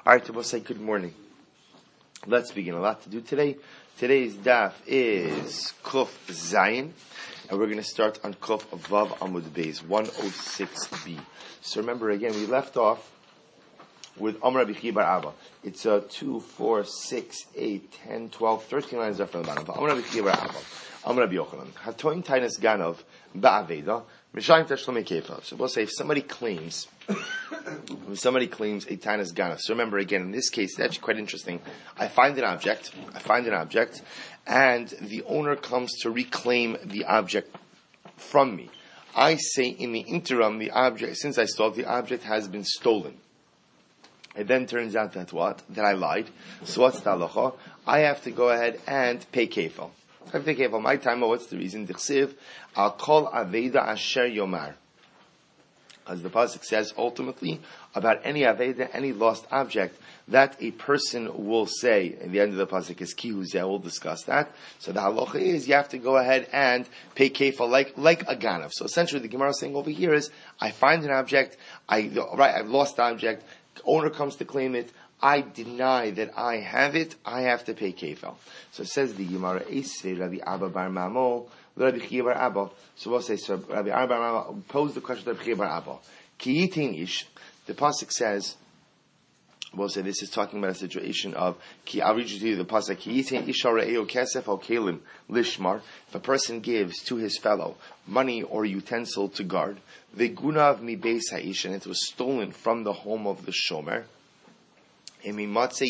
Alright, we'll say good morning. Let's begin. A lot to do today. Today's daf is Kuf Zayin, and we're going to start on Kuf Vav Amud Beis 106b. So remember again, we left off with Amar Rabbi Chiya bar Abba. It's 2, 4, 6, 8, 10, 12, 13 lines up from the bottom. Amar Rabbi Chiya bar Abba. Amar Rabbi Yochanan. Hatoin Tainas Ganov Ba'aveda. Mishayim Tashlomei Kefa. So we'll say if somebody claims a Tainas Ganov. So remember again, in this case, it's actually quite interesting. I find an object, and the owner comes to reclaim the object from me. I say in the interim, the object, since I stole it, the object has been stolen. It then turns out that what? That I lied. So what's the halacha? I have to go ahead and pay kefil. I have to pay kefil. My time, what's the reason? Dichsiv, I'll call aveda asher yomar. As the pasuk says, ultimately, about any aveda, any lost object, that a person will say, at the end of the pasuk is ki huzeh, we'll discuss that. So the halacha is, you have to go ahead and pay kefil like a ganav. So essentially, the Gemara is saying over here is, I find an object, I've lost the object, owner comes to claim it, I deny that I have it, I have to pay kefil. So it says the Gemara, Eisei Rabbi Abba bar Mamol, Rabbi Chiya bar Abba. So we'll say, so Rabbi Abba bar Mamol posed the question to Rabbi Chiya bar Abba. Ki yitin ish, the pasuk says, we'll say this is talking about a situation of, I'll read you to you the pasuk, Ki yitin ish ha're'eo kesef al kelim lishmar, if a person gives to his fellow money or utensil to guard, ve'gunav mi beis ha'ish, and it was stolen from the home of the shomer, if the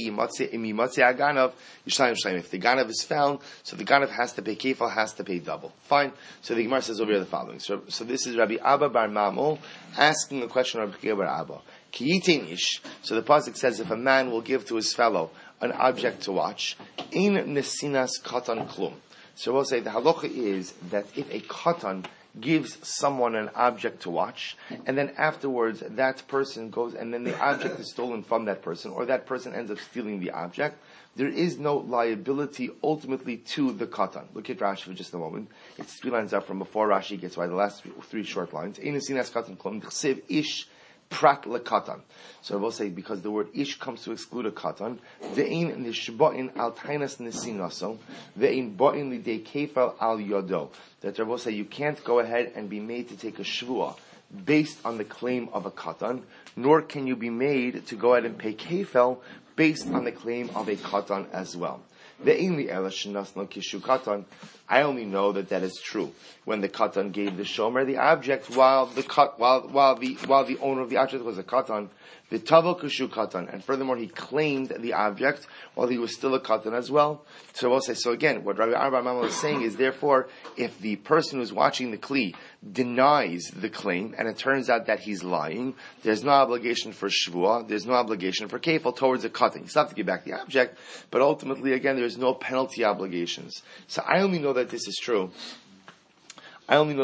ganav is found, so the ganav has to pay kefil, has to pay double. Fine. So the Gemara says over here the following. So this is Rabbi Abba bar Mamol asking a question of Rabbi Chiya bar Abba. Kiyitin ish. So the pasuk says if a man will give to his fellow an object to watch, in nesinas katan klum. So we'll say the halacha is that if a katan gives someone an object to watch, and then afterwards that person goes, and then the object is stolen from that person, or that person ends up stealing the object, there is no liability ultimately to the katan. Look at Rashi for just a moment. It's 3 lines up from before Rashi gets by the last three short lines. Ish prat lekatan. So I will say, because the word ish comes to exclude a katan, ve'in nishba'in al tainas nesinaso, ve'in ba'in lidei kefal al yodo. That I will say, you can't go ahead and be made to take a shvua based on the claim of a katan, nor can you be made to go ahead and pay kefal based on the claim of a katan as well. I only know that is true when the katan gave the shomer the object while the owner of the object was a katan. The tavo kushu katan, and furthermore he claimed the object while he was still a katan as well. So we'll say, so again, what Rabbi Abba bar Mamol is saying is, therefore, if the person who's watching the kli denies the claim, and it turns out that he's lying, there's no obligation for shvua, there's no obligation for kefil towards a katan. You still have to give back the object, but ultimately, again, there's no penalty obligations. So I only know that this is true. Where the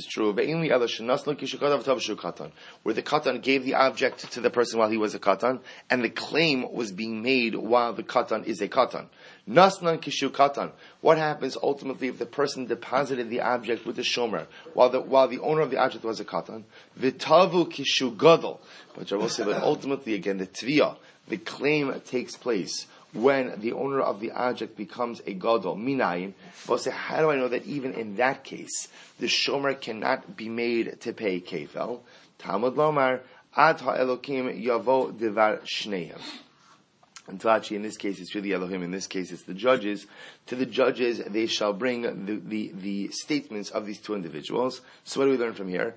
katan gave the object to the person while he was a katan, and the claim was being made while the katan is a katan. Nasnan kishu katan. What happens ultimately if the person deposited the object with the shomer while the owner of the object was a katan? V'tavu kishu gadol. But I will say that ultimately, again, the tviyah, the claim takes place when the owner of the object becomes a gadol, minayin. We'll say, how do I know that even in that case, the shomer cannot be made to pay kefel? Talmud lomar, ad ha'elokim yavo devar shneim. And actually, in this case, it's really Elohim. In this case, it's the judges. To the judges, they shall bring the statements of these two individuals. So what do we learn from here?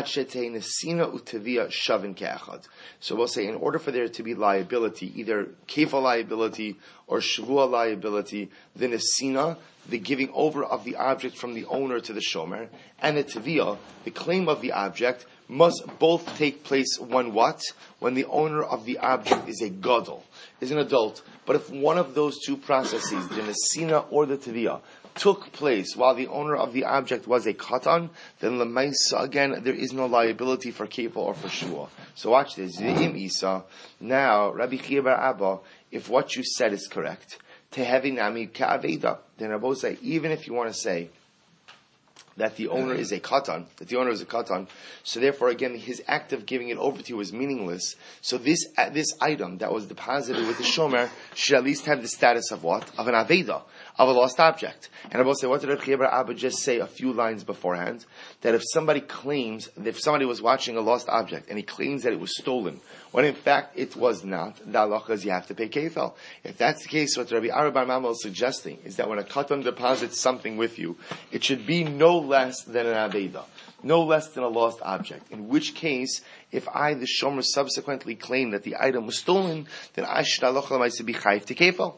So we'll say, in order for there to be liability, either kefal liability or shvua liability, the nesina, the giving over of the object from the owner to the shomer, and the teviyah, the claim of the object, must both take place when what? When the owner of the object is a gadol, is an adult. But if one of those two processes, the nesina or the teviyah, took place while the owner of the object was a katan, then lemaisa, again, there is no liability for kefil or for shua. So watch this. V'im isa. Now, Rabbi Chiya bar Abba, if what you said is correct, tehevi nami ka'aveda, then Rabbi say, even if you want to say that the owner is a katan, so therefore again his act of giving it over to you was meaningless. So this item that was deposited with the shomer should at least have the status of what? Of an aveda, of a lost object. And I will say, what did Rabbi Abba just say a few lines beforehand? That if somebody was watching a lost object and he claims that it was stolen, when in fact it was not, the halacha is you have to pay kefel. If that's the case, what Rabbi Abba Bar Mama is suggesting is that when a katan deposits something with you, it should be no less than an aveda, no less than a lost object. In which case, if I, the shomer, subsequently claim that the item was stolen, then I should halacha be chayiv to kefel.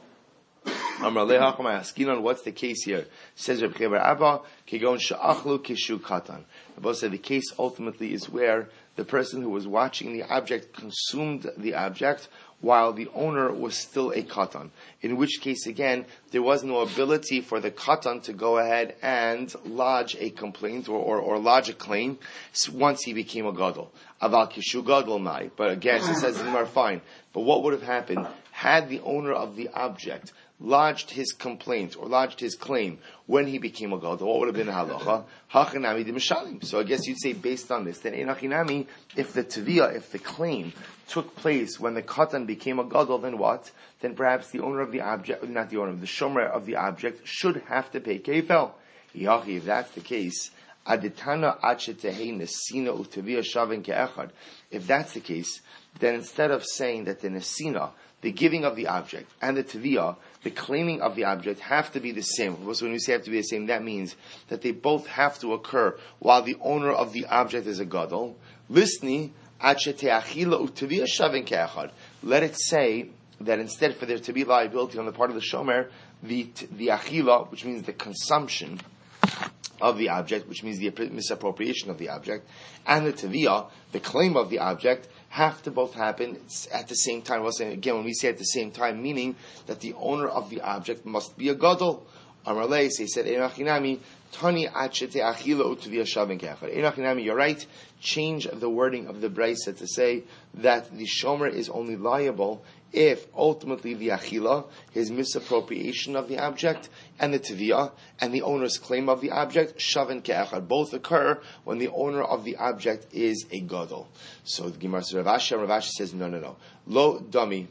What's the case here? Says Rabbi Abba, Kegon she'achlu kishu katan. Abba said the case ultimately is where the person who was watching the object consumed the object while the owner was still a katan. In which case, again, there was no ability for the katan to go ahead and lodge a complaint or lodge a claim once he became a gadol. Aval kishu gadol mai. But again, she says, fine. But what would have happened had the owner of the object lodged his complaint or lodged his claim when he became a gadol? What would have been the halacha? Hachinami de mishalim. So I guess you'd say based on this, then enachinami, if the tviyah, if the claim took place when the katan became a gadol, then what? Then perhaps the owner of the object, not the owner, the shomer of the object should have to pay kefel. If that's the case, aditana achetehei nesina u'tviyah shavin ke'echad. If that's the case, then instead of saying that the nesina, the giving of the object, and the tviyah, the claiming of the object, have to be the same. So when we say have to be the same, that means that they both have to occur while the owner of the object is a gadol. Listni, let it say that instead for there to be liability on the part of the shomer, the achila, which means the consumption of the object, which means the misappropriation of the object, and the tviyah, the claim of the object, have to both happen at the same time. Well, again, when we say at the same time, meaning that the owner of the object must be a gadol. Amarle, he said, Enachinami, Tani achete achila utviyah shavin ke'echad. Enachinami, you're right. Change the wording of the brisa to say that the shomer is only liable if ultimately the achila, his misappropriation of the object, and the tviyah, and the owner's claim of the object, shavin ke'echad, both occur when the owner of the object is a gadol. So the Gemara says, Rav Ashi says, no. Lo dummy.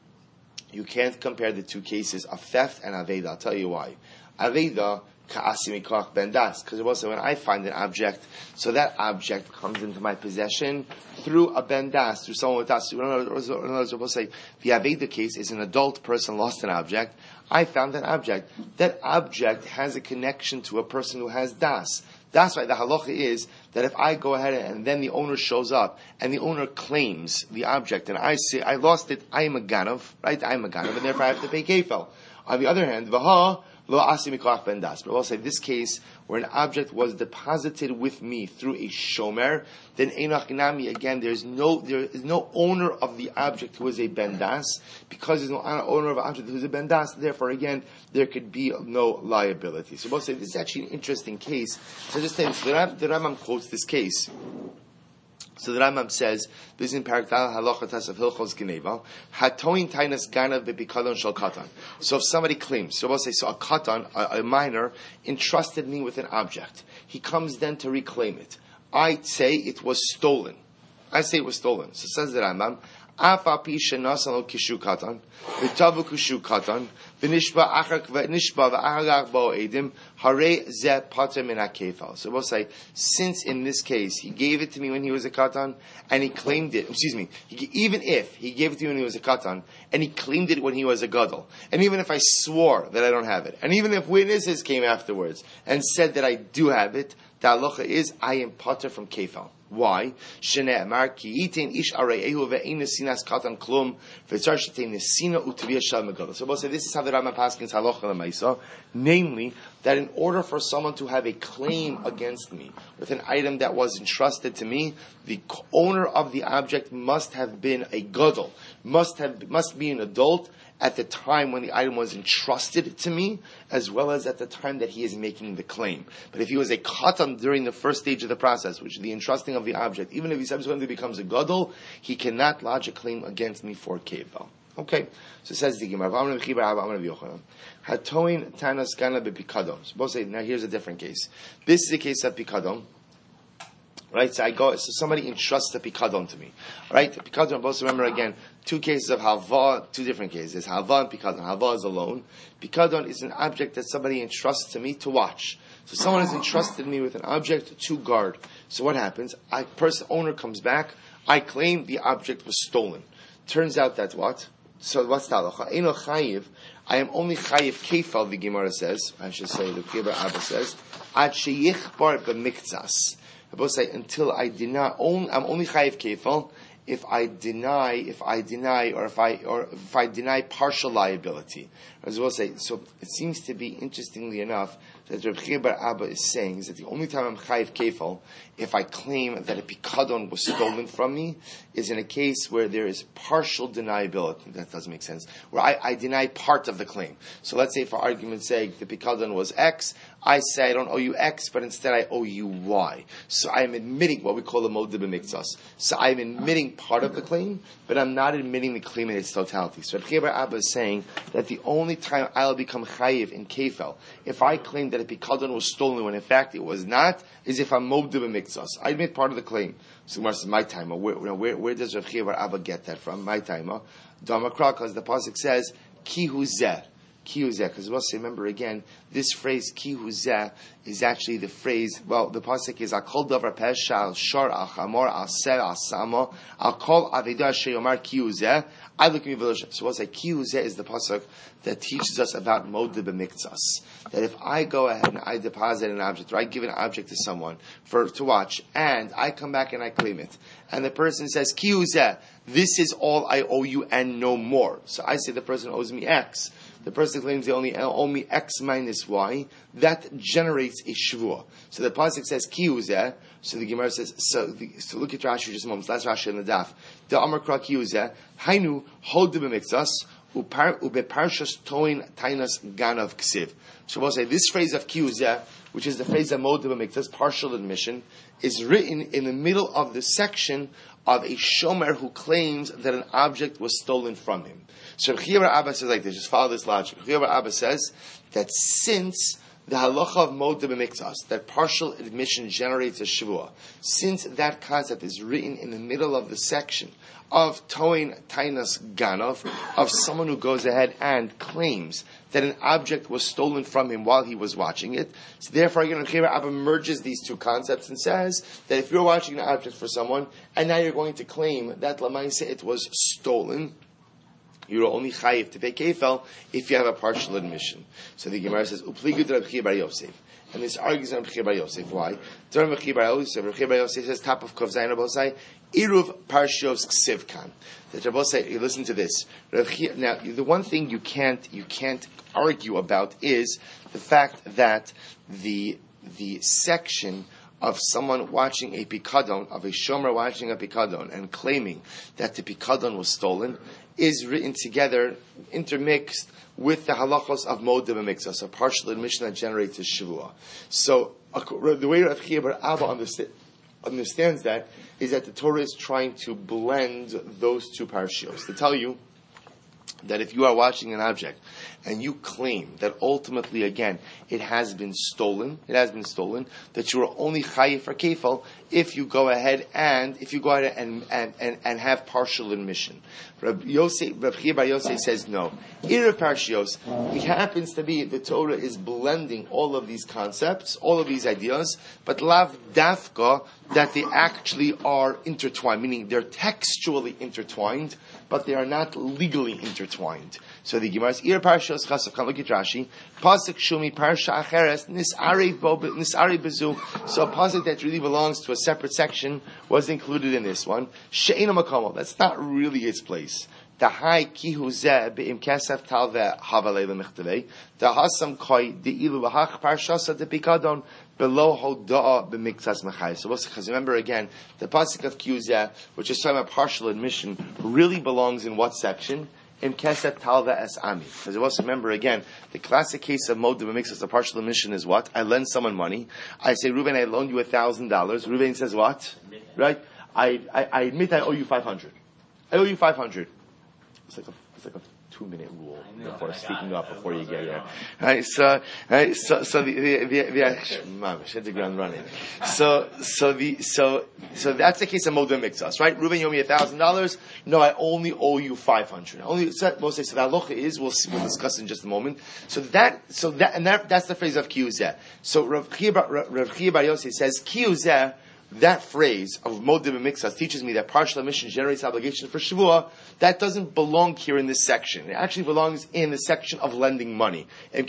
You can't compare the two cases of theft and aveda. I'll tell you why. Aveda, ka'asi mikach ben das. Because also when I find an object, so that object comes into my possession through a ben das, through someone with das. In other words, we'll say, the aveda case is an adult person lost an object. I found that object. That object has a connection to a person who has das. That's why the halacha is that if I go ahead and then the owner shows up and the owner claims the object and I say, I lost it, I am a ganav, right? I am a ganav, and therefore I have to pay kefel. On the other hand, vaha lo asi mikach ben das. But we'll say this case where an object was deposited with me through a shomer, then enach nami, again, there is no owner of the object who is a ben das, because there's no owner of an object who is a ben das, therefore again, there could be no liability. So we'll say this is actually an interesting case. So just saying, so the Rambam quotes this case. So the Rambam says, this is in Parakdal Halachatas of Hilchos Geneva, Hatoin Tainas Ganav Bepikadon Shal Katan. So if somebody claims, so we'll say, so a katan, a minor, entrusted me with an object. He comes then to reclaim it. I say it was stolen. So says the Rambam, Afapi shenasan kishu katan, v'tavu kishu katan, v'nishba v'acharach bo edim, hare ze pater min hakefal. So we'll say, since in this case he gave it to me when he was a katan and he claimed it. Even if he gave it to me when he was a katan and he claimed it when he was a gadol, and even if I swore that I don't have it, and even if witnesses came afterwards and said that I do have it, the halacha is I am pater from kefal. Why? Shene'emar ki yitin ish are'ehu ve'ein nesinas katan klum v'tzar shetein nesina u'tviyah shal megadol. So we'll say this is how the Rambam paskins halacha l'maisa, namely that in order for someone to have a claim against me with an item that was entrusted to me, the owner of the object must have been a gadol, must be an adult at the time when the item was entrusted to me, as well as at the time that he is making the claim. But if he was a katan during the first stage of the process, which is the entrusting of the object, even if he subsequently becomes a gadol, he cannot lodge a claim against me for kefal. Okay, so it says the Gemara. Hatoin tanas gana bepikadon. So both say, now here's a different case. This is a case of pikadon. Right, so somebody entrusts the pikadon to me. Right, the pikadon, both remember again, two cases of halva, two different cases. Halva and pikadon. Halva is a loan. Pikadon is an object that somebody entrusts to me to watch. So someone has entrusted me with an object to guard. So what happens? Owner comes back, I claim the object was stolen. Turns out that what? So what's the halacha? Eino chayiv. I am only chayiv kefal, the Gemara says. I should say, the Kibar Abba says, ad sheyichbar b'miktzas. I both say, until I deny, I'm only chayiv kefal if I deny partial liability. As well say, so it seems to be, interestingly enough, that Reb Chiya bar Abba is saying is that the only time I'm chayiv kefal, if I claim that a pikadon was stolen from me, is in a case where there is partial deniability. That doesn't make sense. Where I deny part of the claim. So let's say, for argument's sake, the pikadon was X. I say I don't owe you X, but instead I owe you Y. So I am admitting what we call a modeh b'miktzas. So I am admitting part of the claim, but I'm not admitting the claim in its totality. So Reb Chiya bar Abba is saying that the only time I'll become chayiv in kefel, if I claim that a pikadon was stolen when in fact it was not, is if I'm modeh b'miktzas. I admit part of the claim. So Gemara says, my timer. Where does Reb Chiya bar Abba get that from? My timer. Damakra, because the pasuk says ki hu zeh. Ki hu zeh. Because we'll say, remember again, this phrase ki hu zeh is actually the phrase. Well, the pasuk is akol davar pesha al shor al chamor al ser al samo al kol avedah sheyomar ki hu zeh. I look at me village. So we'll say ki hu zeh is the pasuk that teaches us about modeh b'miktzas. That if I go ahead and I deposit an object, or I give an object to someone to watch, and I come back and I claim it, and the person says, ki hu zeh, this is all I owe you and no more. So I say the person owes me X. The person claims they only owe me X minus Y. That generates a shvuah. So the pasuk says ki hu zeh. So the Gemara says. So look at Rashi just a moment. Last Rashi in the daf. The Amar Kra ki hu zeh. Hainu hold b'miktzas ubeparshas toin tainas ganav ksiv. So we'll say this phrase of ki hu zeh, which is the phrase of modeh b'miktzas, partial admission, is written in the middle of the section of a shomer who claims that an object was stolen from him. So Reb Chiya bar Abba says like this, just follow this logic. Reb Chiya bar Abba says that since the halacha of modeh b'miktzas, that partial admission generates a shvuah, since that concept is written in the middle of the section of toin tainas ganov, of someone who goes ahead and claims that an object was stolen from him while he was watching it. So therefore, Reb Chiya bar Abba merges these two concepts and says that if you're watching an object for someone, and now you're going to claim that lamaisa it was stolen, you're only chayiv to pay kefel if you have a partial admission. So the Gemara says, "Upligu Reb Chiya bar Yosef," and this argues on Reb Chiya bar Yosef. Why? Reb Chiya bar Yosef says, "Top of Kov Zayin Rabosai, Iruv Parshios Ksivkan." That Rabosai, listen to this. Now, the one thing you can't argue about is the fact that the section of someone watching a pikadon, of a shomer watching a pikadon, and claiming that the pikadon was stolen, is written together, intermixed with the halachos of modeh b'miktzas, a partial admission that generates a shvuah. So the way Reb Chiya bar Abba understands that is that the Torah is trying to blend those two parshios to tell you that if you are watching an object and you claim that ultimately, again, it has been stolen, that you are only chayiv for kefal if you go ahead and have partial admission. Reb Chiya bar Yosef says no. Erev Parshios, it happens to be the Torah is blending all of these concepts, all of these ideas, but lav dafka, that they actually are intertwined, meaning they're textually intertwined, but they are not legally intertwined. So the Gemara is Ir Parshas Chassav. Look at Rashi. Pasuk Shumi Parsha Acheres Nisarei Bezu. So a pasuk that really belongs to a separate section was included in this one. She'ena Makomo. That's not really its place. Tahai ki hu zeh be'im kesef talve havalei lemichtavei. Tahasam koi de'ilu v'hach parshasa depikadon below hoda'a b'miktzas machai. So because remember again, the pasuk of ki hu zeh, which is talking about partial admission, really belongs in what section? In Kesef Talva Es Ami. Because you also remember again, the classic case of modeh b'miktzas, the partial admission is what? I lend someone money. I say, Reuben, I loaned you $1,000. Reuben says what? Right? I admit I owe you 500. I owe you 500. It's like a 2-minute rule before speaking up before you get there. Right? So the mom hit the ground running. So that's the case of Moda Mikzas, right? Reuben, you owe me $1,000. No, I only owe you $500. We'll say so. The halacha is we'll discuss in just a moment. That's the phrase of kiyuzeh. So Rav Chia Bar Yossi says kiyuzeh. That phrase of Modim and Mixas teaches me that partial emission generates obligation for Shavua. That doesn't belong here in this section. It actually belongs in the section of lending money. It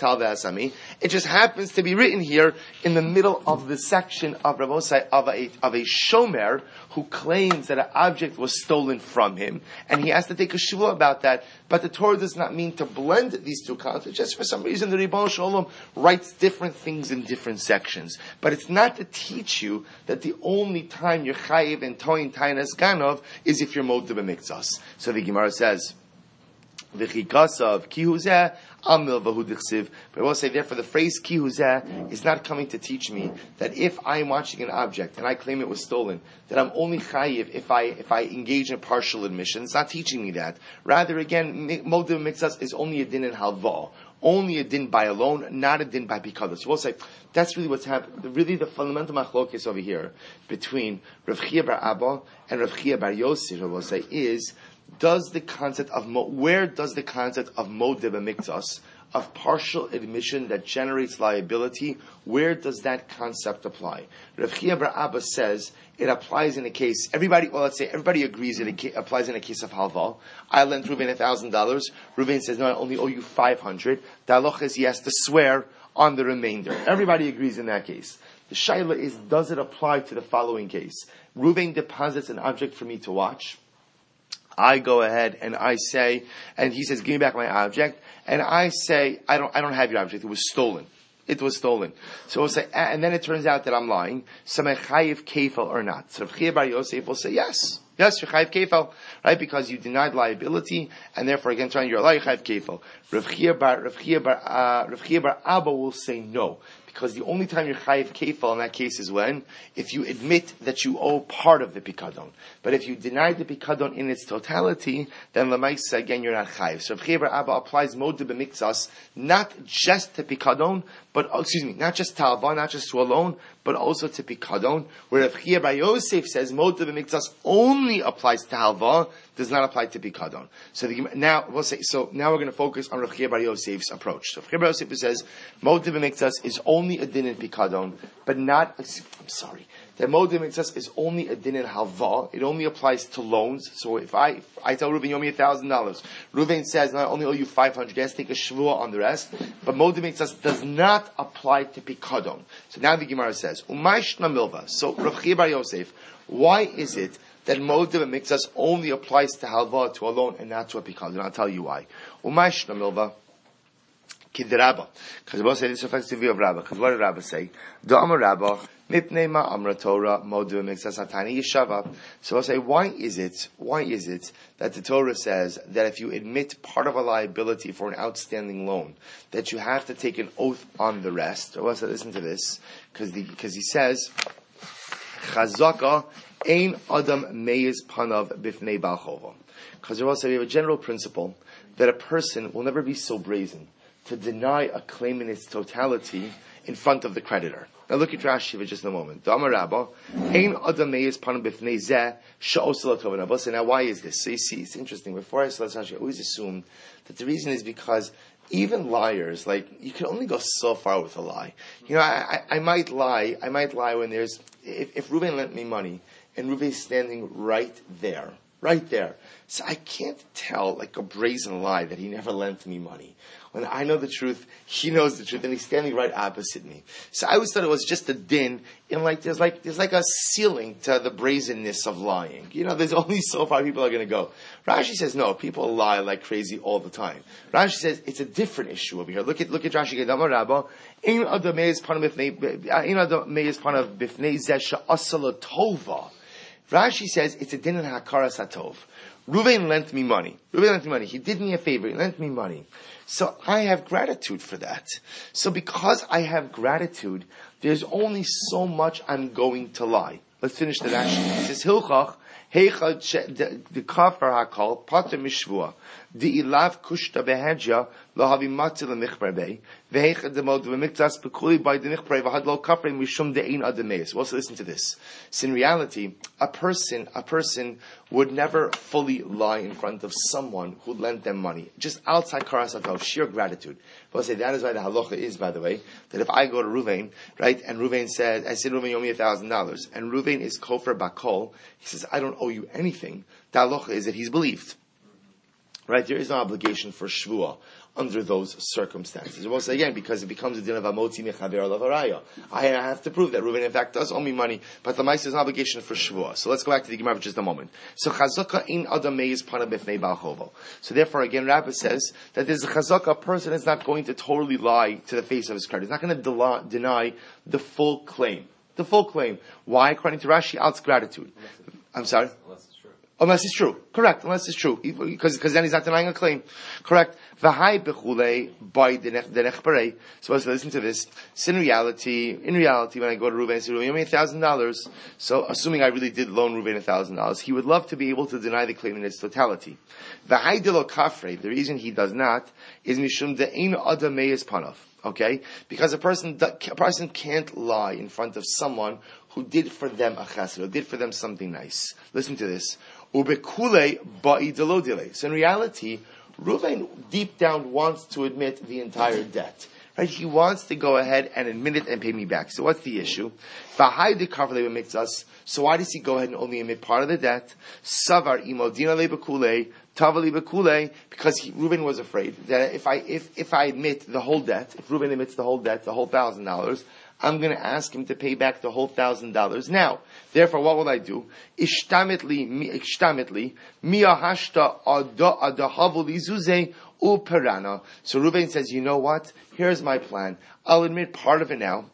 just happens to be written here in the middle of the section of Rabosai of a shomer who claims that an object was stolen from him, and he has to take a Shavua about that. But the Torah does not mean to blend these two concepts. Just for some reason, the Ribono Shel Olam writes different things in different sections. But it's not to teach you that the only time you're chayiv and toin tainas ganov is if you're modeh b'mikzas. So the Gemara says, "V'chikasav kihuzeh amil v'hu dichsiv." But I will say, therefore, the phrase kihuzeh is not coming to teach me that if I'm watching an object and I claim it was stolen, that I'm only chayiv if I engage in partial admission. It's not teaching me that. Rather, again, modeh b'mikzas is only a din in halva. Only a din by a loan, not a din by pikadon. So we'll say, that's really what's happening. Really the fundamental machlokes over here between Rav Chia bar Abba and Rav Chia bar Yossi, we'll say, is, where does the concept of modeh b'mikzas, of partial admission that generates liability, where does that concept apply? Rav Chia bar Abba says, it applies in a case, everybody agrees it applies in a case of halva. I lent Reuven $1,000. Reuven says, no, I only owe you $500. The halacha is he has to swear on the remainder. Everybody agrees in that case. The shaila is, does it apply to the following case? Reuven deposits an object for me to watch. I go ahead and I say, and he says, give me back my object. And I say, I don't have your object. It was stolen. It was stolen. So we'll say, and then it turns out that I'm lying. So am I chayiv kefal or not? So Rav Chia bar Yosef will say, yes. Yes, you're chayiv kefal, right? Because you denied liability, and therefore against you're a chayiv kefal. Rav Chia bar Abba will say no. Because the only time you're chayiv kefal in that case is when? If you admit that you owe part of the pikadon. But if you deny the pikadon in its totality, then lemaisa, again, you're not chayiv. So Rav Chia bar Abba applies modeh b'mikzas, not just to pikadon, not just to halva, not just to a loan, but also to pikadon. Where Rav Chia bar Yosef says modeh b'mikzas only applies to halva, does not apply to pikadon. So now we're going to focus on Rav Chia bar Yosef's approach. So Rav Chia bar Yosef says modeh b'mikzas is only a din in pikadon, but not. That modeh b'mikzas is only a din in halva. It only applies to loans. So if I tell Reuven, you owe me $1,000, Reuven says, no, I only owe you $500. He has to take a shvua on the rest. But modeh b'mikzas does not apply to pikadon. So now the Gemara says, Umayshna milva. So Rav Chia bar Yosef, why is it that modeh b'mikzas only applies to halva, to a loan, and not to a pikadon? I'll tell you why. Umayshna milva. Kidrabba. Because we'll say this affects the view of Rabbah. Because what did Rabbah say? Da'amar Rabbah, mipnei ma'amra Torah, modeh b'mikzas hatani yeshava. So we'll say, why is it that the Torah says that if you admit part of a liability for an outstanding loan, that you have to take an oath on the rest? Or we'll say, listen to this. Because he says, Chazaka ein adam meiz panav bifnei bal chova. Because we'll say, we have a general principle that a person will never be so brazen to deny a claim in its totality in front of the creditor. Now look at Rashi for just a moment. Damar Rabba, ein adam meiz panav bifnei zeh she'osel latov. Now, say, now why is this? So you see, it's interesting. Before I saw Rashi, I always assumed that the reason is because even liars, you can only go so far with a lie. I might lie when if Reuven lent me money, and Reuven's standing right there. So I can't tell, a brazen lie that he never lent me money. When I know the truth, he knows the truth, and he's standing right opposite me. So I always thought it was just a din, there's a ceiling to the brazenness of lying. There's only so far people are going to go. Rashi says, no, people lie like crazy all the time. Rashi says, it's a different issue over here. Look at Rashi, Gedama Rabbah, ein adam meiz panav bifnei zeh she'aseh latova. Rashi says, it's a din in hakaras hatov. Reuven lent me money. He did me a favor. He lent me money. So I have gratitude for that. So because I have gratitude, there's only so much I'm going to lie. Let's finish the Rashi. It says, Hilchach, The kafar hakol pater mishvua. The ilav kushta behedja lahavi matzil michbarbei vehechad demod v'miktas bekuli by the michbarbei v'had lo kafrei mishum de'in adameis. Well, so listen to this. So in reality, a person would never fully lie in front of someone who lent them money, just outside karasatov, sheer gratitude. We'll say that is why the halacha is, by the way, that if I go to Ruvain, right, and Ruvain said, I said, Ruvain, you owe me $1,000, and Ruvain is kofar bakol, he says, I don't owe you anything. The halacha is that he's believed. Right, there is no obligation for shvua under those circumstances. We'll say again, because it becomes a din of amotzi mechaber lavaraya. I have to prove that Reuven in fact does owe me money, but the mice is an obligation for shvua. So let's go back to the Gemara for just a moment. So chazaka in adam meiz pana b'fnei bal chovo. So therefore, again, Rabbi says that there's a chazaka, a person is not going to totally lie to the face of his credit. He's not going to deny the full claim. The full claim. Why? According to Rashi, out gratitude. I'm sorry? Unless it's true. Correct. Unless it's true. Because then he's not denying a claim. Correct. V'hai bechulei by the nechparei. So let's listen to this. So in reality, when I go to Reuven and say, Reuven, you owe me $1,000. So assuming I really did loan Reuven $1,000, he would love to be able to deny the claim in its totality. V'hai de lo kafrei. The reason he does not is mishum de'ein adam meyes panav. Okay? Because a person can't lie in front of someone who did for them a chesed, who did for them something nice. Listen to this. Ubekule ba'idelodile. So in reality, Reuven deep down wants to admit the entire debt. Right? He wants to go ahead and admit it and pay me back. So what's the issue? So why does he go ahead and only admit part of the debt? Savar imodina lebekule. Because Reuven was afraid that if I admit the whole debt, if Reuven admits the whole debt, the whole $1,000, I'm going to ask him to pay back the whole $1,000 now. Therefore, what will I do? Ishtamitli miyahashta adahavuli zuze uperana. So Reuven says, you know what? Here's my plan. I'll admit part of it now,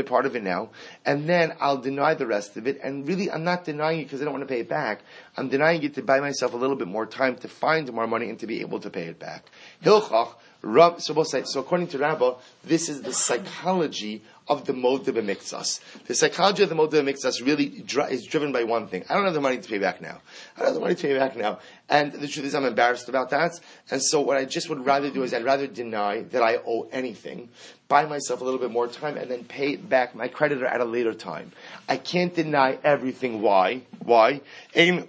and then I'll deny the rest of it. And really, I'm not denying it because I don't want to pay it back. I'm denying it to buy myself a little bit more time to find more money and to be able to pay it back. Hilchach, so according to Rabbah, this is the psychology of the Modeh B'Miktsas. The psychology of the Modeh B'Miktsas really is driven by one thing. I don't have the money to pay back now. And the truth is I'm embarrassed about that. And so what I just would rather do is I'd rather deny that I owe anything, buy myself a little bit more time, and then pay back my creditor at a later time. I can't deny everything. Why? Because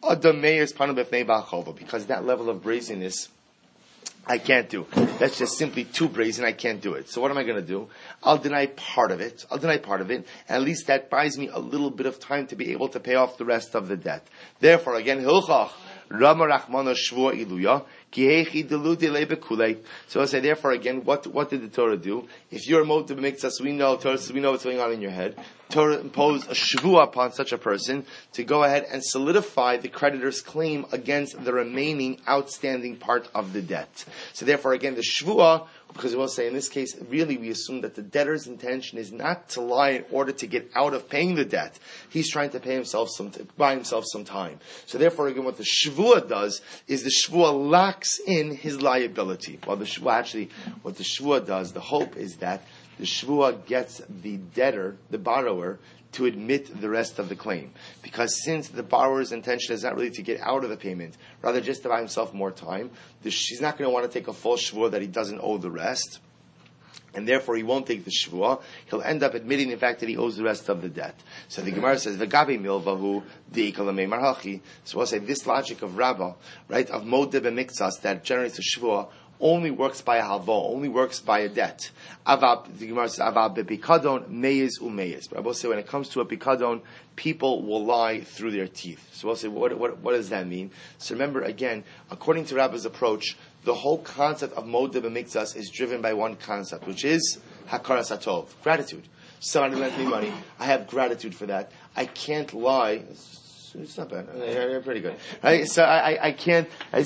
that level of brazenness I can't do. That's just simply too brazen. I can't do it. So what am I going to do? I'll deny part of it. And at least that buys me a little bit of time to be able to pay off the rest of the debt. Therefore, again, Hilchach, Rama Rachmana Shvua Iluya, Kihechi Delu Dele Bekule. So I'll say, therefore, again, what did the Torah do? If you're a Modeh B'Miktsas, we know what's going on in your head. Torah imposed a shvua upon such a person to go ahead and solidify the creditor's claim against the remaining outstanding part of the debt. So therefore, again, the shvua, because we'll say in this case, really we assume that the debtor's intention is not to lie in order to get out of paying the debt. He's trying to buy himself some time. So therefore, again, what the shvua does is the shvua locks in his liability. What the shvua does, the hope is that the shvua gets the debtor, the borrower, to admit the rest of the claim. Because since the borrower's intention is not really to get out of the payment, rather just to buy himself more time, he's not going to want to take a full shvua that he doesn't owe the rest. And therefore he won't take the shvua. He'll end up admitting the fact that he owes the rest of the debt. So the Gemara says, V'gabi milvahu de'ikalamei marhachi. So we'll say this logic of Rabbah, right, of Modeh B'Miktsas that generates a shvua, only works by a halvo, only works by a debt. The Gemara says, Avav bepikadon meiz umeiz. But I will say, when it comes to a pikadon, people will lie through their teeth. So we'll say, what does that mean? So remember, again, according to Rabba's approach, the whole concept of Modeh B'Miktsas is driven by one concept, which is hakaras hatov, gratitude. Somebody lent me money. I have gratitude for that. I can't lie. It's not bad. You're pretty good, right? So I can't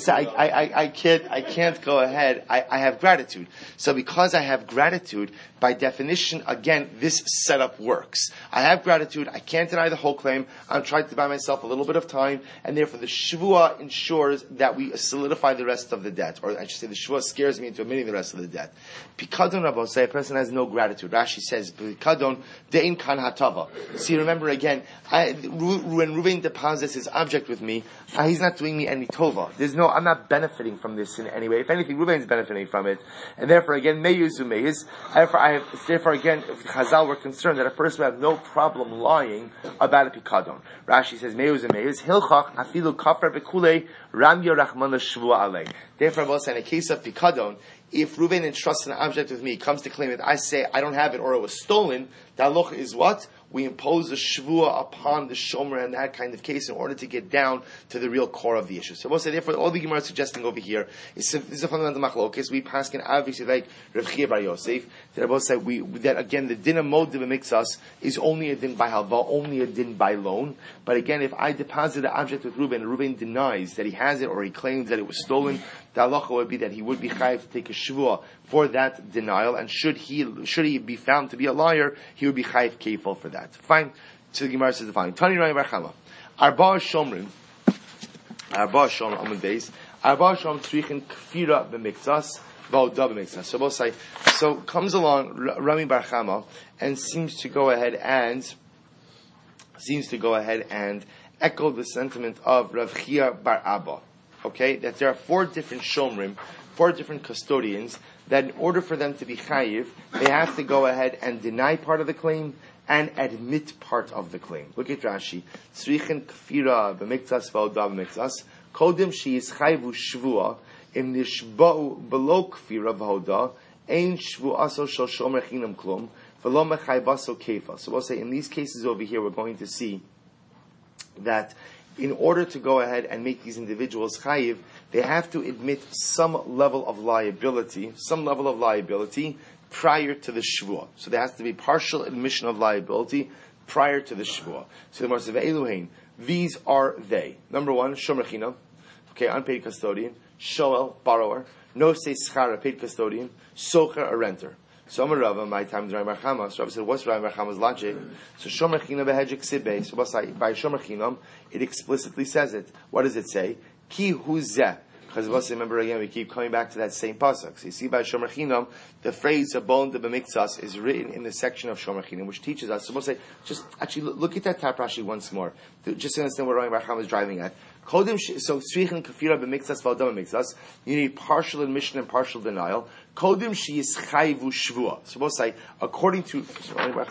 go ahead. I have gratitude. So because I have gratitude, by definition, again, this setup works. I have gratitude. I can't deny the whole claim. I'm trying to buy myself a little bit of time, and therefore the shvua ensures that we solidify the rest of the debt, or I should say, the shvua scares me into admitting the rest of the debt. Pikadon Rabbi say a person has no gratitude. Rashi says, Pikadon de'in kan hatava. See, remember again, when Reuven deposits his object with me, he's not doing me any tova. I'm not benefiting from this in any way. If anything, Reuven is benefiting from it. And therefore, again, meyuz umeyuz. Therefore, again, if Chazal were concerned that a person would have no problem lying about a pikadon. Rashi says, meyuz umeyuz, hilchach afilu kafar bekulei ram yorachman shvua alei. Therefore, in a case of pikadon, if Reuven entrusts an object with me, he comes to claim it, I say I don't have it or it was stolen, the halacha is what? We impose a shvua upon the shomer in that kind of case in order to get down to the real core of the issue. So we'll say, therefore, all the Gemara is suggesting over here is this is a fundamental machlokes. We pass can obviously like Rav Chia bar Yosef. That both say that again the din of moed b'mikzas is only a din by halva, only a din by loan. But again, if I deposit the object with Reuben and Reuben denies that he has it or he claims that it was stolen, the halacha would be that he would be chayiv to take a shvua for that denial, and should he be found to be a liar, he would be chayiv kefil for that. Fine. So the Gemara says the following: Tani Rami bar Chama, Arba Shomrim Amud Beis, Arba Shom Tzrichen Kfira b'mikzas v'oda b'mikzas. So both say. So comes along Rami bar Chama and seems to go ahead and echo the sentiment of Rav Chia bar Abba. Okay, that there are 4 different shomrim, 4 different custodians, that in order for them to be chayiv, they have to go ahead and deny part of the claim and admit part of the claim. Look at Rashi. Tzrichen kfira b'mikzas v'oda b'mikzas, kodim she'is chayivu shvua, im nishba'u below kfira v'oda, ein shvu'aso shel shomer chinam klum, v'lo mechayvaso kefa. So we'll say, in these cases over here, we're going to see that in order to go ahead and make these individuals chayiv, they have to admit some level of liability prior to the shvuah. So there has to be partial admission of liability prior to the shvuah. So the Gemara says, Eluhain, these are they. Number 1, shomer chinam, okay, unpaid custodian; shoel, borrower; no se schara, paid custodian; socher, a renter. So Amar Rava, my time is Rami bar Chama. So Rava said, what's Rami bar Chama's logic? So Shomer Chinam behedjik sibbe. So by Shomer Chinam, it explicitly says it. What does it say? Ki huzeh. Because remember again, we keep coming back to that same pasuk. So you see by Shomer Chinam, the phrase "abon de b'mikzas" is written in the section of Shomer Chinam, which teaches us. So we'll say, just actually look at that Tap Rashi once more, just to understand what Rami bar Chama is driving at. So tzrichen kafira b'mikzas v'odam b'mikzas. You need partial admission and partial denial. Kodim she is chayivu shvua. So both say, according to Rami bar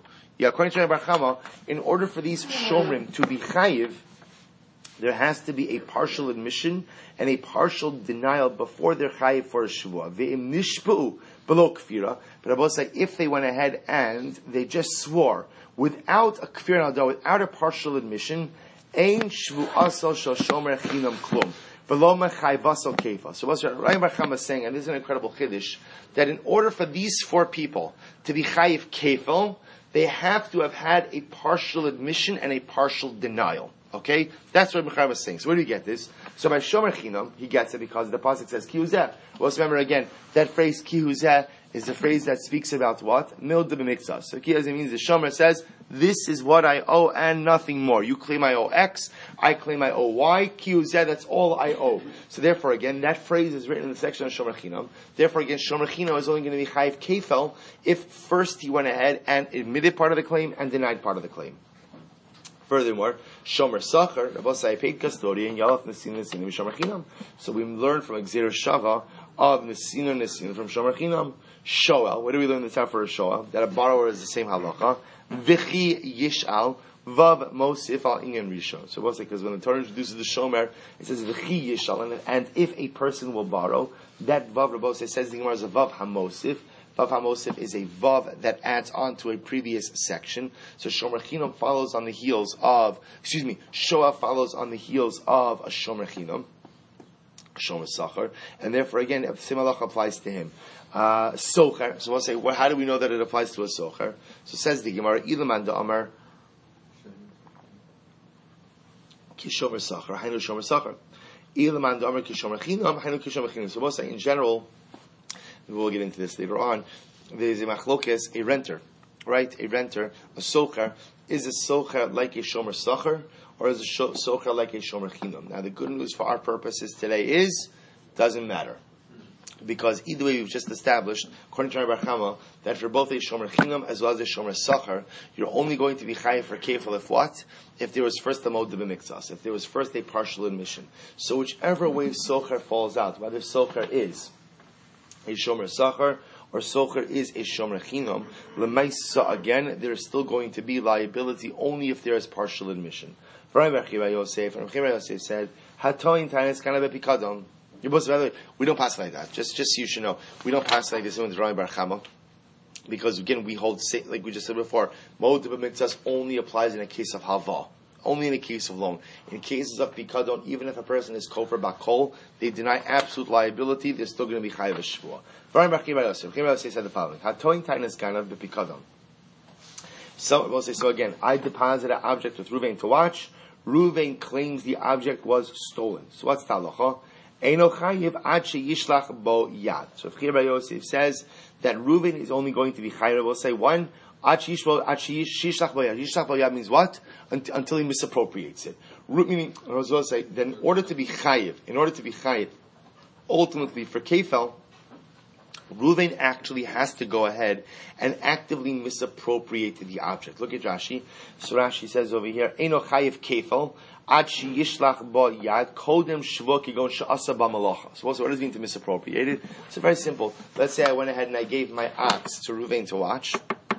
Chama, in order for these shomrim to be chayiv, there has to be a partial admission and a partial denial before they're chayiv for a shvua. Ve'im nishpu below kfira. But I both say, if they went ahead and they just swore without a kfira nada, without a partial admission, ein shvu'aso shel shomer chinam klum. So what's Rami bar Chama saying, and this is an incredible chiddush, that in order for these 4 people to be chayiv kefil, they have to have had a partial admission and a partial denial. Okay? That's what Rami bar Chama is saying. So where do you get this? So by shomer chinam, he gets it because the pasuk says ki huzeh. Well, let's remember again, that phrase ki huzeh is the phrase that speaks about what? Milda b'mikzas. So ki means the shomer says, this is what I owe and nothing more. You claim I owe X, I claim I owe Y, Q, Z, that's all I owe. So therefore again, that phrase is written in the section of Shomer Chinam. Therefore again, Shomer Chinam is only going to be chayiv kefel if first he went ahead and admitted part of the claim and denied part of the claim. Furthermore, Shomer Sacher, Rabosai paid custodian, Yalaf Nesin Nesin Shomer Chinam. So we learn from Exer Shava of Nesin Nesin from Shomer Chinam. Shoel, where do we learn the time for a Shoel? That a borrower is the same halacha. V'chi yishal vav mosif al inyan rishon. So what's it? Because when the Torah introduces the shomer, it says v'chi yishal, and if a person will borrow, that vav Rabos says the Gemara is a vav hamosif. Vav hamosif is a vav that adds on to a previous section. So shomer chinam follows on the heels of, shoel follows on the heels of a shomer chinam, shomer sachar, and therefore again, simalach applies to him. Socher. So we'll say, well, how do we know that it applies to a socher? So says the Gemara, Ilaman da Amar Ki Shomer Sacher, Hainu Shomer Sacher. Ilaman da Amar Ki Shomer Chinam, Hainu Ki Shomer Chinam. So we'll say, in general, we'll get into this later on, there is a machlokes, a renter, right? A renter, a socher. Is a socher like a Shomer Sacher, or is a socher like a Shomer Chinam? Now the good news for our purposes today is, doesn't matter. Because either way, we've just established, according to Rabbi Chama, that for both a shomer chinam as well as a shomer sachar, you're only going to be chayiv for kefil if what? If there was first a mod b'miktzas, if there was first a partial admission. So whichever way socher falls out, whether socher is a shomer sachar or socher is a shomer chinam, l'maisa again, there is still going to be liability only if there is partial admission. For Rabbi Yosef said, "Hatoin tanis kana bepikadon." By the way, we don't pass like that. Just so you should know, we don't pass like this with Rabbi Bar Chama, because again we hold, like we just said before, mod b'mitzvahs only applies in a case of hava, only in a case of loan. In cases of pikadon, even if a person is kofar bakol, they deny absolute liability. They're still going to be chayav shvua. Rabbi Yosef said the following: Hatoin tainas ganav b'pikadon. So we'll say so again. I deposited an object with Ruvain to watch. Ruvain claims the object was stolen. So what's the halacha? So if Rabbi Yosef says that Reuven is only going to be chayav, we'll say one, means what? Until he misappropriates it. Meaning, we'll say that in order to be chayav, ultimately for kefel, Reuven actually has to go ahead and actively misappropriate the object. Look at Rashi. So Rashi says over here, Eino chayiv kefel, ad shi yishlach bo yad, kodem shvo kigon she'asa b'malacha. So what does it mean to misappropriate it? It's very simple. Let's say I went ahead and I gave my ox to Reuven to watch,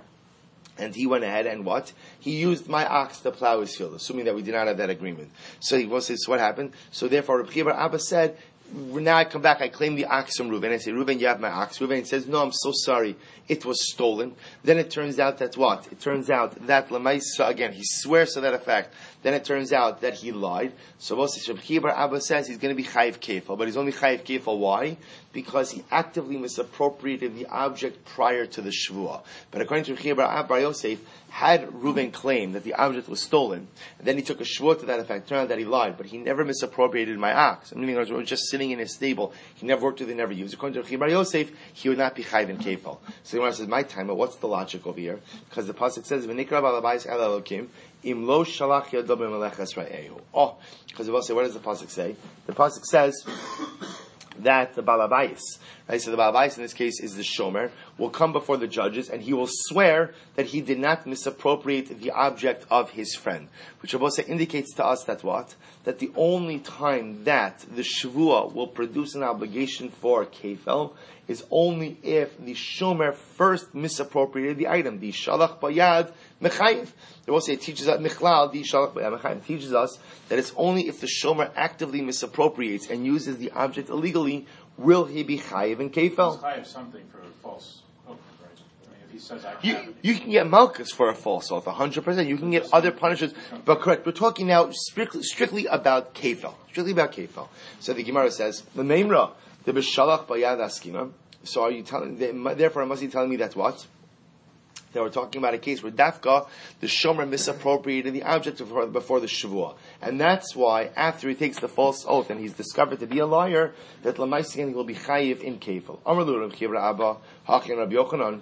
and he went ahead and what? He used my ox to plow his field, assuming that we did not have that agreement. So he was, so what happened? So therefore, Rabbi Bar Abba said, now I come back, I claim the ox from Reuven. I say, Reuven, you have my ox. Reuven says, no, I'm so sorry. It was stolen. Then it turns out that what? It turns out that Lamaisa, again, he swears to that effect. Then it turns out that he lied. So Rabbi Bar Abba says he's going to be chayiv kefal. But he's only chayiv kefal. Why? Because he actively misappropriated the object prior to the shvuah. But according to Rabbi Bar Yosef, had Reuven claimed that the object was stolen, and then he took a shvuah to that effect, turned out that he lied, but he never misappropriated my ox. Meaning, it was just sitting in his stable. He never worked with it, never used. According to Rabbi Bar Yosef, he would not be chayiv in kefal. So the Gemara says, my time, but what's the logic over here? Because the pasuk says, "V'nikra balabayis el Elokim, im lo shalach yado b'melechas ra'ehu." Oh, because we'll say, what does the pasuk say? The pasuk says that the balabayis, right? So the balabayis in this case is the shomer, will come before the judges and he will swear that he did not misappropriate the object of his friend. Which Rabbi say indicates to us that what? That the only time that the shvuah will produce an obligation for kefel is only if the shomer first misappropriated the item. The shalach bayad mechayiv. They will say it teaches us michlal. The shalach bayad mechayiv teaches us that it's only if the shomer actively misappropriates and uses the object illegally will he be chayiv in kefel. Chayiv something for a false oath, right? I mean, if he says you can get malchus for a false oath, 100%. You can get other punishments, but correct. We're talking now strictly about kefel. Strictly about kefel. So the Gemara says the meimra. The b'shalach bayad askina. So are you telling? Therefore, must be telling me that's what? That we're talking about a case where dafka the shomer misappropriated the object before the shavua, and that's why after he takes the false oath and he's discovered to be a liar, that lamaisian he will be chayiv in kefil. Amrlu Rabbi Chibra Abba Hachin Rabbi Yochanan.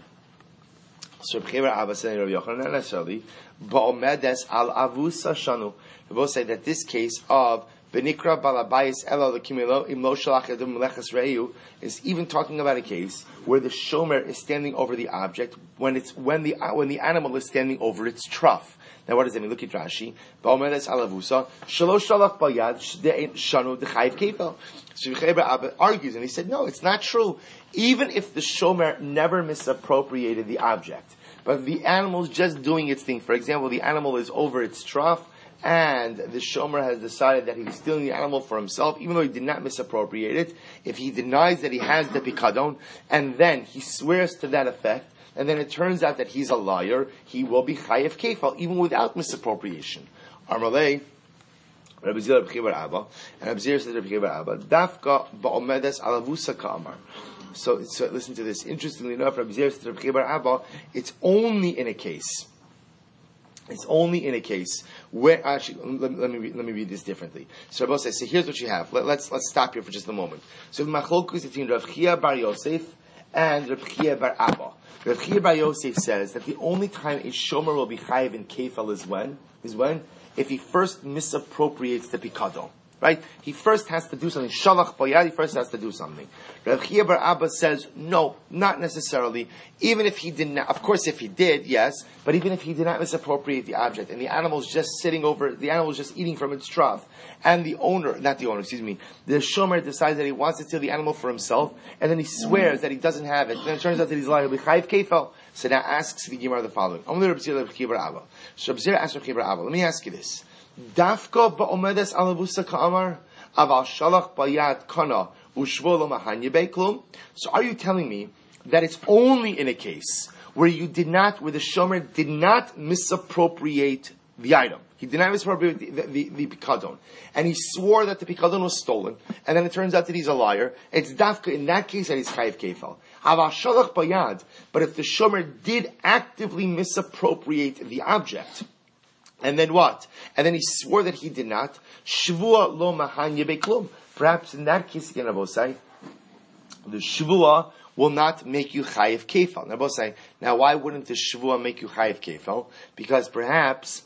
So Rabbi Chibra Abba said Rabbi Yochanan not necessarily, ba'omedes al avusa shanu. We both say that this case of Benikra balabayis elo lekimilo imlo shalach yadum melechas reiu is even talking about a case where the shomer is standing over the object when the animal is standing over its trough. Now, what does that mean? Look at Rashi. Ba'omedes alavusa shalosh shalach bayad shanu dechayiv kefel. So Rebbe argues and he said, no, it's not true. Even if the shomer never misappropriated the object, but the animal is just doing its thing. For example, the animal is over its trough, and the shomer has decided that he's stealing the animal for himself, even though he did not misappropriate it. If he denies that he has the pikadon, and then he swears to that effect, and then it turns out that he's a liar, he will be chayev kefal, even without misappropriation. Armalei, Rabbi Zil Rabbi Chibar Abba, and Rabbi Zil said Rabbi Chibar Abba, dafka ba'omedes alavusa ka'amar. So listen to this. Interestingly enough, Rabbi Zil said Rabbi Chibar Abba, it's only in a case where actually let me read this differently. So Rabbi says, so here's what you have. Let's stop here for just a moment. So the machlokus between Rav Chia bar Yosef and Rav Chia bar Abba. Rav Chia bar Yosef says that the only time a shomer will be chayiv in kefal is when if he first misappropriates the pikadon. right? He first has to do something. Shalach bayad, he first has to do something. Rav Chia bar Abba says, no, not necessarily. Even if he did not, of course if he did, yes, but even if he did not misappropriate the object, and the animal's just sitting over, the animal's just eating from its trough, and the shomer decides that he wants to steal the animal for himself, and then he swears that he doesn't have it, then it turns out that he's lying, he'll be chayiv kefel. So now asks the Gemara the following. So Rav Zira asks Rav Chia bar Abba, let me ask you this. Dafka ba'omedes alavusa ka'amar aval shalach bayad kana ushvo lo mahanye beiklum. So are you telling me that it's only in a case where the shomer did not misappropriate the item? He did not misappropriate the pikadon, and he swore that the pikadon was stolen, and then it turns out that he's a liar. It's dafka in that case that he's chayiv kefal. Aval shalach bayad, but if the shomer did actively misappropriate the object, and then what? And then he swore that he did not. Shvua lo mahanye beklum. Perhaps in that case, again, Rabosai, the shvua will not make you chayiv kefal. Now, Rabosai, now why wouldn't the shvua make you chayiv kefal? Because perhaps,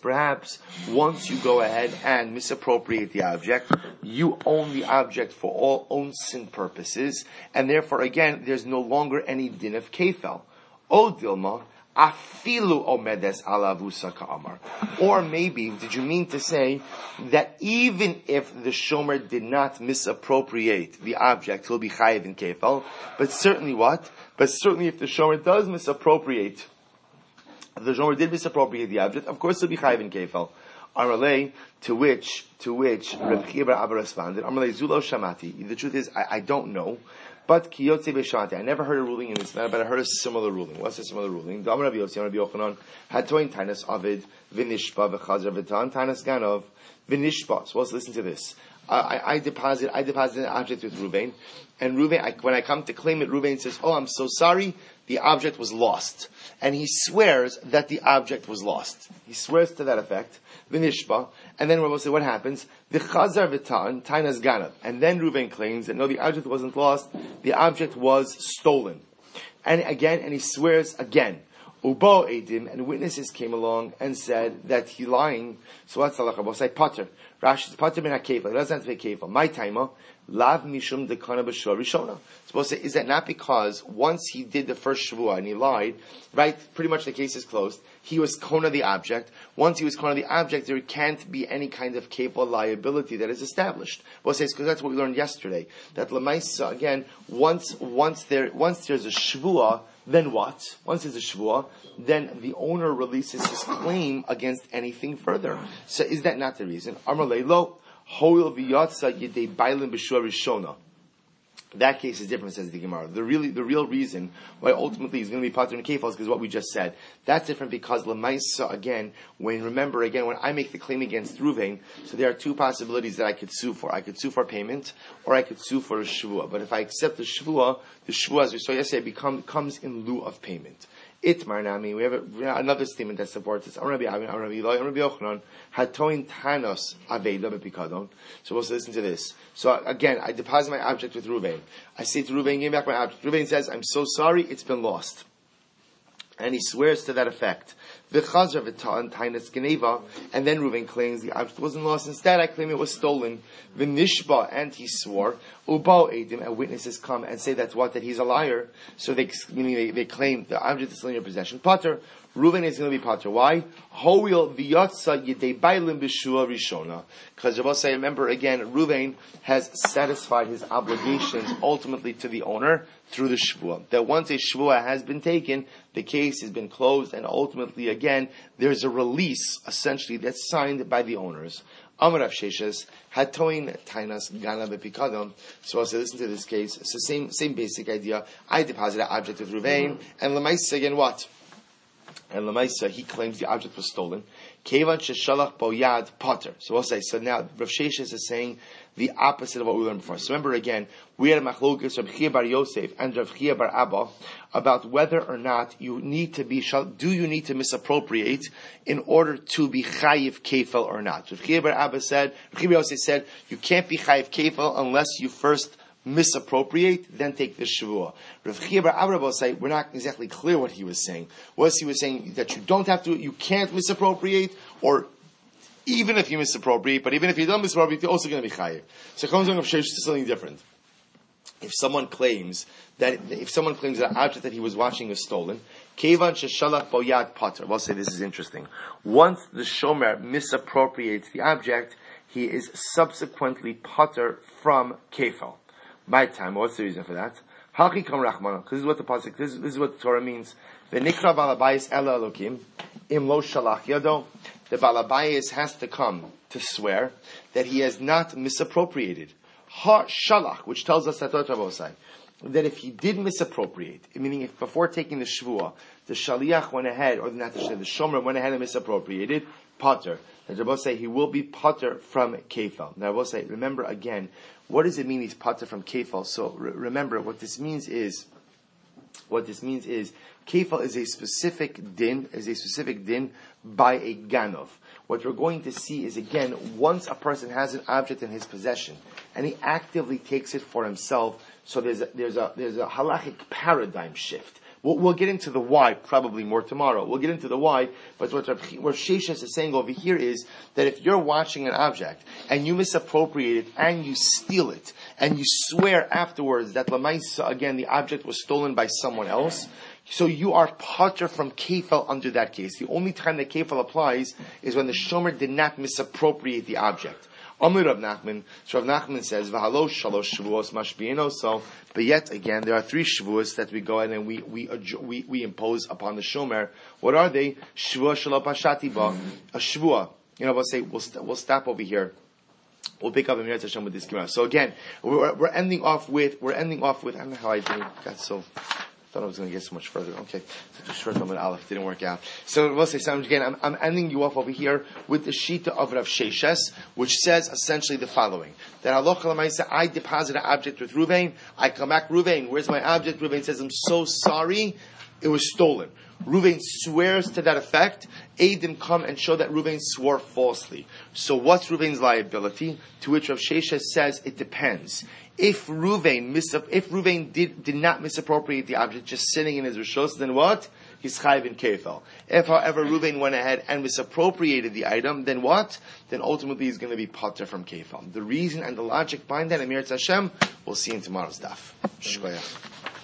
once you go ahead and misappropriate the object, you own the object for all own sin purposes, and therefore, again, there's no longer any din of kefal. O Dilma, afilu omedes alavusa ka'amar. Or maybe, did you mean to say that even if the shomer did not misappropriate the object, he'll be chayiv in kefal? But certainly what? But certainly if the shomer does misappropriate, the shomer did misappropriate the object, of course he'll be chayiv in kefal. Amalei, to which Rav Chia bar Abba responded, Amalei zulo shamati. The truth is, I don't know. But kiyotze b'shante, I never heard a ruling in this matter, but I heard a similar ruling. What's a similar ruling? Dam Rabbi Yossi, Rabbi Yochanan, had toin tainas avid v'nishpa v'chazer v'tan tainas ganov v'nishpa. So let's listen to this. I deposit an object with Ruvain, and Ruvain, when I come to claim it, Ruvain says, "Oh, I'm so sorry, the object was lost," and he swears that the object was lost. He swears to that effect. V'nishpa, and then we'll say what happens. The chazar v'tan tainas ganav, and then Ruvain claims that no, the object wasn't lost, the object was stolen. And he swears again. Ubo edim, and witnesses came along and said that he lying. So what's the halacha? We'll say pater. Rashi says pater min hakefal. He doesn't have to pay kefal. My timer. Lav mishum dekana b'shor rishona. Supposed to say, is that not because once he did the first shavua and he lied, right? Pretty much the case is closed. He was kona the object. Once he was kona the object, there can't be any kind of kefal liability that is established. Well, says because that's what we learned yesterday. That lemaisa again, once there's a shavua, then what? Once there's a shvua, then the owner releases his claim against anything further. So is that not the reason? Amar leilo hoil v'yatsa yedei bailim b'shua rishona. That case is different, says the Gemara. The real reason why ultimately he's going to be patur in kefal is because what we just said. That's different because lemaisa again. When I make the claim against Ruvain, so there are two possibilities that I could sue for. I could sue for payment, or I could sue for a shvua. But if I accept the shvua, as we saw yesterday, comes in lieu of payment. Itmar nami. We have another statement that supports this. Rabbi Yochanan had toin tanos aveda bepikadon. So we'll listen to this. So again, I deposit my object with Ruvain. I say to Ruvain, give me back my object. Ruvain says, I'm so sorry, it's been lost. And he swears to that effect. V'chazar v'ta'an tainas geneva, and then Ruvain claims the object wasn't lost. Instead, I claim it was stolen. V'nishba, and he swore. Ubao edim, and witnesses come and say that he's a liar. So they claim the object is still in your possession. Pater, Ruvain is going to be pater. Why? Hoil v'yatsa yedei bailim b'shua rishona. Because Rabbi remember again, Ruvain has satisfied his obligations ultimately to the owner through the shvua. That once a shvua has been taken, the case has been closed, and ultimately again, there's a release essentially that's signed by the owners. Amar Rav Sheshes hatoin tainas gana bepikadon. So also listen to this case. So same basic idea. I deposit an object with Ruvain, and lemaisa again what? And lemaisa he claims the object was stolen. Kevan sheshalach bo yad potter. So we'll say. So now Rav Sheshes is saying the opposite of what we learned before. So remember again, we had a machlokes Rav Chia bar Yosef and Rav Chia bar Abba about whether or not you need to misappropriate in order to be chayiv kefal or not. Rav Chia bar Yosef said, you can't be chayiv kefal unless you first misappropriate, then take the shavua. Rav Chia bar Abba say we're not exactly clear what he was saying. Was he was saying that you can't misappropriate, or even if you misappropriate, but even if you don't misappropriate, you're also going to be chayiv. So Chachamim of Sheish is something different. If someone claims that an object that he was watching is stolen, kevan sheshalach bo yad pater. We'll say this is interesting. Once the shomer misappropriates the object, he is subsequently pater from kefal. By time, what's the reason for that? Hakikam rachmana. This is what the pasuk. This is what the Torah means. V'nikra balabayis ela elokim im lo shalach yado. The balabayis has to come to swear that he has not misappropriated. Ha shalach, which tells us that if he did misappropriate, meaning if before taking the shvuah, the shaliach went ahead, or not the shomer went ahead and misappropriated, pater. The Rabbi say he will be pater from kefal. Now I will say, remember again, what does it mean he's pater from kefal? So remember, what this means is kefal is a specific din by a ganov. What we're going to see is, again, once a person has an object in his possession and he actively takes it for himself, so there's a halachic paradigm shift. We'll get into the why probably more tomorrow. We'll get into the why, but what Sheshes is saying over here is that if you're watching an object and you misappropriate it and you steal it and you swear afterwards that Lamaisa, again, the object was stolen by someone else, so you are pater from kefal under that case. The only time that kefal applies is when the shomer did not misappropriate the object. Amir Rav Nachman, so Rav Nachman says, "V'halo shalosh shvuos mashbiino." So, but yet again, there are 3 shvuos that we go ahead and we impose upon the shomer. What are they? Shvuah shelo pashati ba, a shvuah. We'll say we'll stop over here. We'll pick up in Mirat Hashem with this Gemara. So again, we're ending off with. I don't know how I got so. I thought I was going to get so much further. Okay, such a short moment Aleph didn't work out. So we'll say something again. I'm ending you off over here with the Shita of Rav Sheshes, which says essentially the following: that Halacha L'maisa, I deposit an object with Ruvain. I come back, Ruvain, where's my object? Ruvain says, I'm so sorry, it was stolen. Ruvain swears to that effect. Eidim come and show that Ruvain swore falsely. So what's Ruvain's liability? To which Rav Sheshes says it depends. If Ruvain did not misappropriate the object, just sitting in his rishos, then what? He's chayiv in kefal. If, however, Ruvain went ahead and misappropriated the item, then what? Then ultimately he's going to be pater from kefal. The reason and the logic behind that, Amir Hashem, we'll see in tomorrow's daf. Shkoyach.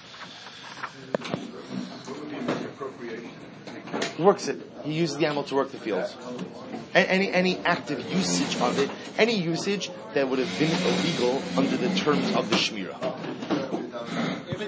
He works it. He uses the animal to work the fields. Any active usage of it, any usage that would have been illegal under the terms of the Shmirah.